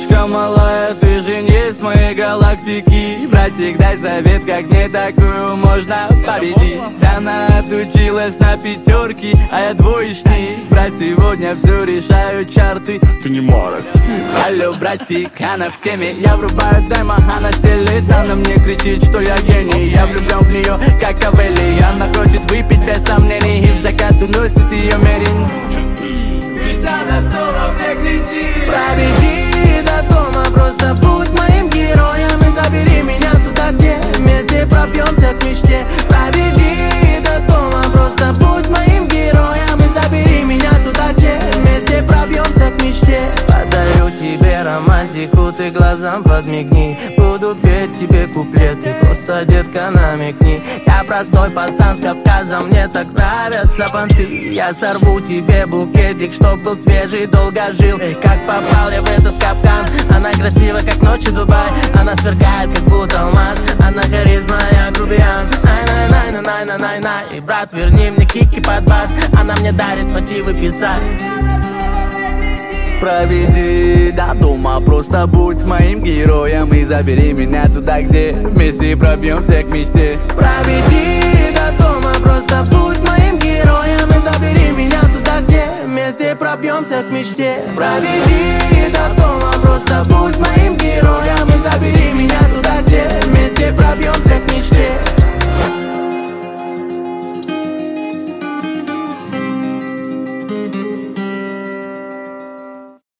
девочка малая, ты же не с моей галактики. Братик, дай совет, как мне такую можно победить. Она отучилась на пятерки, а я двоечник. Брат, сегодня все решают чарты. Ты не морос. Алло, братик, она в теме. Я врубаю демо, она стелит. Она мне кричит, что я гений. Я влюблен в нее, как Кавели. Она хочет выпить без сомнений и в закат уносит ее мерин. Ведь она снова мне кричит: проведи до дома, просто будь моим героем и забери меня туда, где вместе пробьемся к мечте. Проведи до дома, просто будь моим героем и забери меня туда, где вместе пробьемся к мечте. Подарю тебе романтику, ты глазам подмигни. Буду петь тебе куплеты, просто, детка, намекни. Я простой пацан с Кавказа, мне так нравятся понты. Я сорву тебе букетик, чтоб был свежий, долго жил. Как попал я в этот капкан? Она красива, как ночи Дубай. Она сверкает, как будто алмаз. Она харизма, я грубиян. Най-най-най-най-най-най. И, брат, верни мне кики под бас. Она мне дарит мотивы писать. проведи до дома, просто будь моим героем и забери меня туда, где вместе пробьемся к мечте. Проведи до дома, просто будь моим героем и забери меня туда, где вместе пробьемся к мечте. Проведи до дома, просто будь